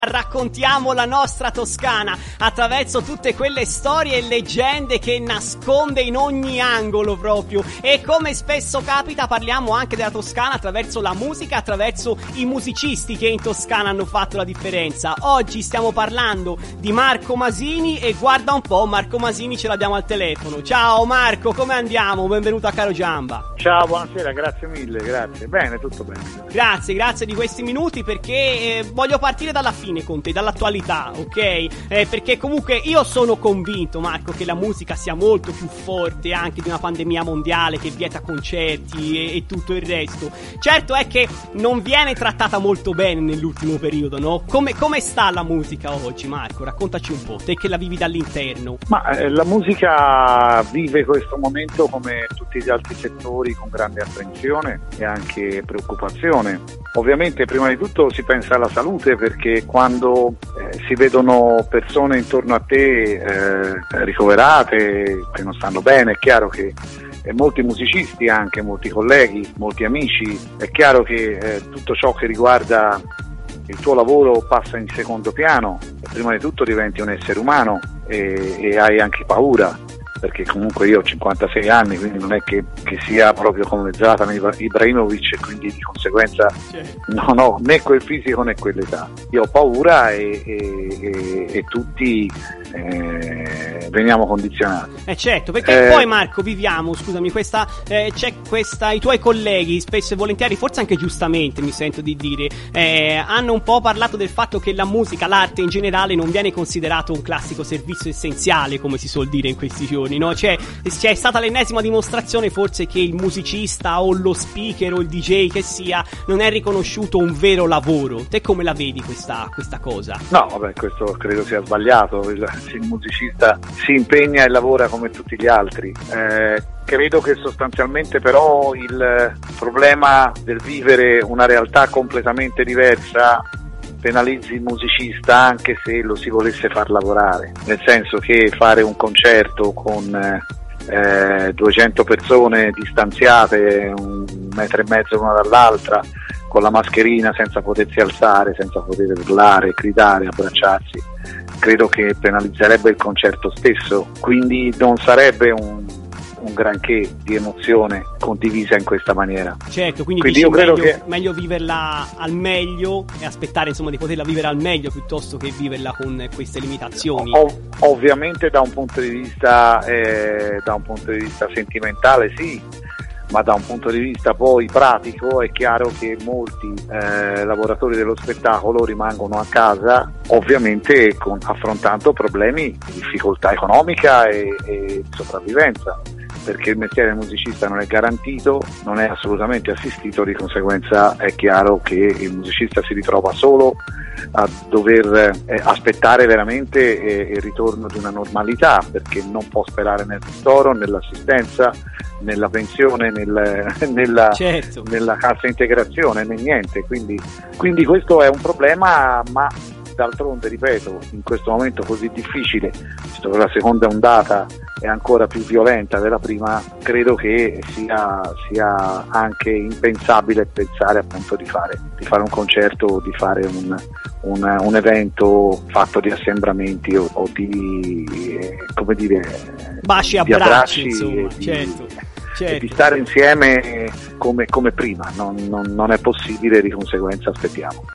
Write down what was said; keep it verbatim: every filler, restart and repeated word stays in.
Raccontiamo la nostra Toscana attraverso tutte quelle storie e leggende che nasconde in ogni angolo proprio, e come spesso capita parliamo anche della Toscana attraverso la musica, attraverso i musicisti che in Toscana hanno fatto la differenza. Oggi stiamo parlando di Marco Masini e guarda un po', Marco Masini ce l'abbiamo al telefono. Ciao Marco, come andiamo? Benvenuto a Caro Giamba. Ciao, buonasera, grazie mille, grazie. Bene, tutto bene. Grazie, grazie di questi minuti perché eh, voglio partire dalla fine con te, dall'attualità, ok? Eh, perché comunque io sono convinto, Marco, che la musica sia molto più forte anche di una pandemia mondiale che vieta concerti e, e tutto il resto. Certo è che non viene trattata molto bene nell'ultimo periodo, no? Come, come sta la musica oggi, Marco? Raccontaci un po', te che la vivi dall'interno. Ma eh, la musica vive questo momento come tutti gli altri settori con grande apprensione e anche preoccupazione. Ovviamente prima di tutto si pensa alla salute, perché quando eh, si vedono persone intorno a te eh, ricoverate, che non stanno bene, è chiaro che eh, molti musicisti, anche molti colleghi, molti amici, è chiaro che eh, tutto ciò che riguarda il tuo lavoro passa in secondo piano. Prima di tutto diventi un essere umano e, e hai anche paura, perché comunque io ho cinquantasei anni, quindi non è che, che sia proprio come Zlatan Ibrahimovic, e quindi di conseguenza non ho né quel fisico né quell'età. Io ho paura e, e, e, e tutti eh, veniamo condizionati. Eh certo, perché eh, poi Marco viviamo, scusami, questa eh, c'è questa, i tuoi colleghi spesso e volentieri, forse anche giustamente mi sento di dire, eh, hanno un po' parlato del fatto che la musica, l'arte in generale non viene considerato un classico servizio essenziale, come si suol dire in questi giorni. No? Cioè, c'è stata l'ennesima dimostrazione forse che il musicista o lo speaker o il D J che sia non è riconosciuto un vero lavoro. Te come la vedi questa, questa cosa? No, vabbè, questo credo sia sbagliato. Il, il musicista si impegna e lavora come tutti gli altri. Eh, credo che sostanzialmente però il problema del vivere una realtà completamente diversa penalizzi il musicista anche se lo si volesse far lavorare, nel senso che fare un concerto con eh, duecento persone distanziate un metro e mezzo l'una dall'altra, con la mascherina, senza potersi alzare, senza poter urlare, gridare, abbracciarsi, credo che penalizzerebbe il concerto stesso, quindi non sarebbe un un granché di emozione condivisa in questa maniera. Certo, quindi, quindi dici io credo meglio, che meglio viverla al meglio e aspettare insomma di poterla vivere al meglio piuttosto che viverla con queste limitazioni. Ov- ovviamente da un punto di vista eh, da un punto di vista sentimentale sì, ma da un punto di vista poi pratico è chiaro che molti eh, lavoratori dello spettacolo rimangono a casa, ovviamente con, affrontando problemi di difficoltà economica e, e di sopravvivenza, perché il mestiere del musicista non è garantito, non è assolutamente assistito, di conseguenza è chiaro che il musicista si ritrova solo a dover eh, aspettare veramente eh, il ritorno di una normalità, perché non può sperare nel ristoro, nell'assistenza, nella pensione, nel, nella, certo. nella cassa integrazione, né niente, quindi, quindi questo è un problema, ma d'altronde, ripeto, in questo momento così difficile, visto che la seconda ondata è ancora più violenta della prima, credo che sia, sia anche impensabile pensare appunto di fare, di fare un concerto, di fare un, un, un evento fatto di assembramenti o, o di, eh, come dire, baci e abbracci, abbracci, insomma, di, certo. Certo. E di stare insieme come, come prima, non, non, non è possibile, di conseguenza aspettiamo.